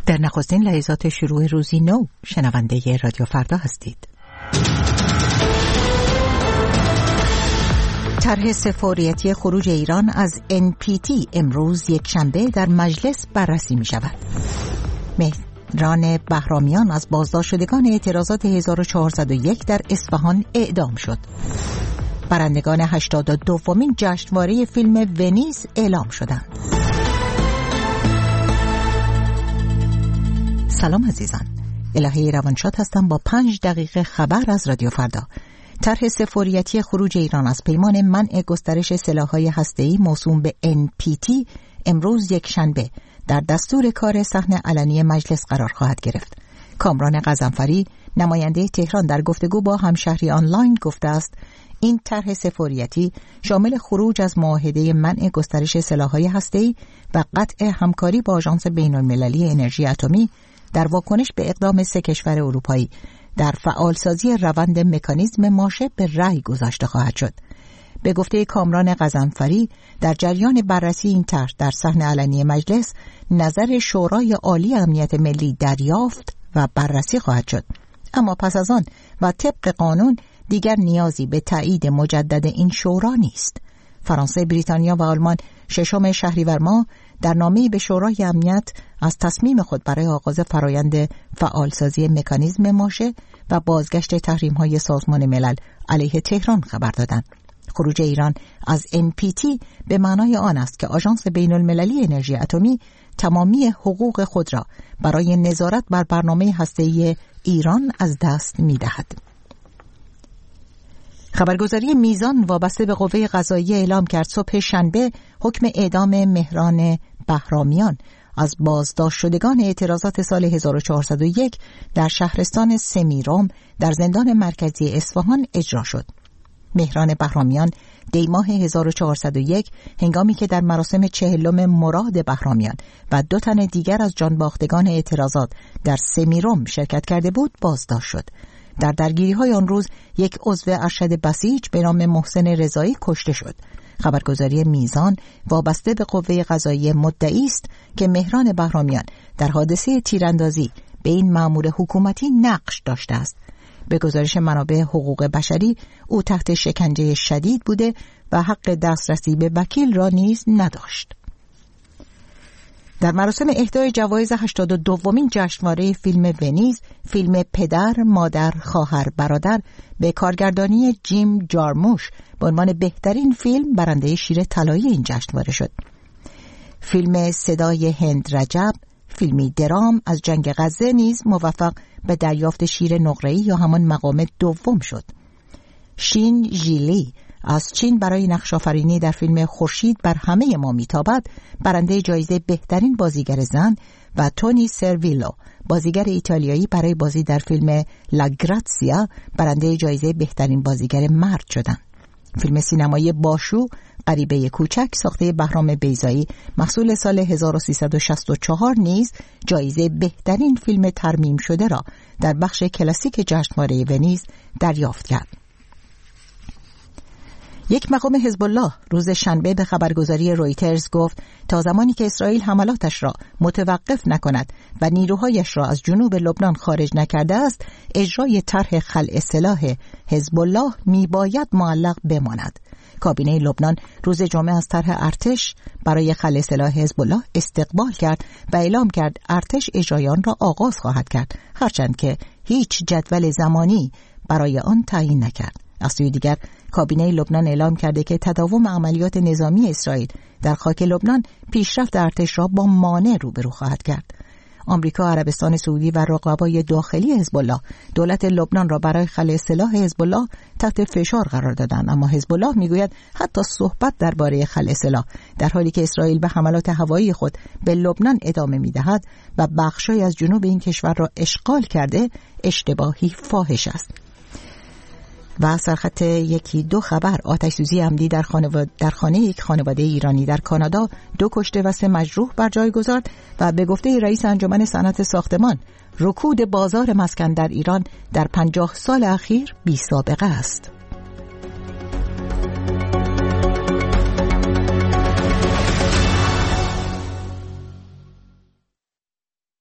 در نخستین لحظات شروع روزی نو شنونده رادیو فردا هستید. طرح سفارتی خروج ایران از NPT امروز یکشنبه در مجلس بررسی می شود. مهران بهرامیان از بازداشت شدگان اعتراضات 1401 در اصفهان اعدام شد. برندگان 82مین جشنواره فیلم ونیز اعلام شدند. سلام عزیزان، الهه روانشاد هستم با 5 دقیقه خبر از رادیو فردا. طرح سفارتی خروج ایران از پیمان منع گسترش سلاح‌های هسته‌ای موسوم به NPT امروز یکشنبه در دستور کار صحن علنی مجلس قرار خواهد گرفت. کامران غضنفری نماینده تهران در گفتگو با همشهری آنلاین گفته است این طرح سفارتی شامل خروج از معاهده منع گسترش سلاح‌های هسته‌ای و قطع همکاری با آژانس بین‌المللی انرژی اتمی در واکنش به اقدام 3 کشور اروپایی در فعالسازی روند مکانیزم ماشه به رأی گذاشته خواهد شد. به گفته کامران غضنفری در جریان بررسی این طرح در صحن علنی مجلس نظر شورای عالی امنیت ملی دریافت و بررسی خواهد شد. اما پس از آن و طبق قانون دیگر نیازی به تایید مجدد این شورا نیست. فرانسه، بریتانیا و آلمان 6 شهریور ماه در نامه‌ای به شورای امنیت از تصمیم خود برای آغاز فرایند فعالسازی مکانیزم ماشه و بازگشت تحریم‌های سازمان ملل علیه تهران خبر دادند. خروج ایران از NPT به معنای آن است که آژانس بین‌المللی انرژی اتمی تمامی حقوق خود را برای نظارت بر برنامه هسته‌ای ایران از دست می‌دهد. خبرگزاری میزان وابسته به قوه قضاییه اعلام کرد صبح شنبه حکم اعدام مهران بهرامیان از بازداشت شدگان اعتراضات سال 1401 در شهرستان سمیرام در زندان مرکزی اصفهان اجرا شد. مهران بهرامیان دیماه 1401 هنگامی که در مراسم 40م مراد بهرامیان و 2 تن دیگر از جانباختگان اعتراضات در سمیرام شرکت کرده بود بازداشت شد. در درگیری‌های آن روز یک عضو ارشد بسیج به نام محسن رضایی کشته شد. خبرگزاری میزان وابسته به قوه قضاییه مدعی است که مهران بهرامیان در حادثه تیراندازی به این مأمور حکومتی نقش داشته است. به گزارش منابع حقوق بشری او تحت شکنجه شدید بوده و حق دسترسی به وکیل را نیز نداشت. در مراسم اهدای جوایز 82مین جشنواره فیلم ونیز، فیلم پدر، مادر، خواهر، برادر به کارگردانی جیم جارموش به عنوان بهترین فیلم برنده شیر طلایی این جشنواره شد. فیلم صدای هند رجب، فیلمی درام از جنگ غزه نیز موفق به دریافت شیر نقره‌ای یا همان مقام دوم شد. شین ژیلی از چین برای نقش آفرینی در فیلم خورشید بر همه ما میتابد برنده جایزه بهترین بازیگر زن و تونی سرویلو بازیگر ایتالیایی برای بازی در فیلم لاگراتسیا برنده جایزه بهترین بازیگر مرد شدند. فیلم سینمایی باشو غریبه کوچک ساخته بهرام بیضایی محصول سال 1364 نیز جایزه بهترین فیلم ترمیم شده را در بخش کلاسیک جشنواره ونیز دریافت کرد. یک مقام حزب الله روز شنبه به خبرگزاری رویترز گفت تا زمانی که اسرائیل حملاتش را متوقف نکند و نیروهایش را از جنوب لبنان خارج نکرده است، اجرای طرح خلع سلاح حزب الله میباید معلق بماند. کابینه لبنان روز جمعه از طرح ارتش برای خلع سلاح حزب الله استقبال کرد و اعلام کرد ارتش اجرای آن را آغاز خواهد کرد، هرچند که هیچ جدول زمانی برای آن تعیین نکرد. از سوی دیگر کابینه لبنان اعلام کرده که تداوم عملیات نظامی اسرائیل در خاک لبنان پیشرفت ارتش را با مانع روبرو خواهد کرد. آمریکا، عربستان سعودی و رقبای داخلی حزب الله دولت لبنان را برای خلع سلاح حزب الله تحت فشار قرار دادند، اما حزب الله میگوید حتی صحبت درباره خلع سلاح در حالی که اسرائیل به حملات هوایی خود به لبنان ادامه میدهد و بخشی از جنوب این کشور را اشغال کرده اشتباهی فاحش است. و سرخط 1-2 خبر: آتش‌سوزی عمدی در خانه یک خانواده ایرانی در کانادا 2 کشته و 3 مجروح بر جای گذارد و به گفته رئیس انجمن صنعت ساختمان رکود بازار مسکن در ایران در 50 سال اخیر بی‌سابقه است.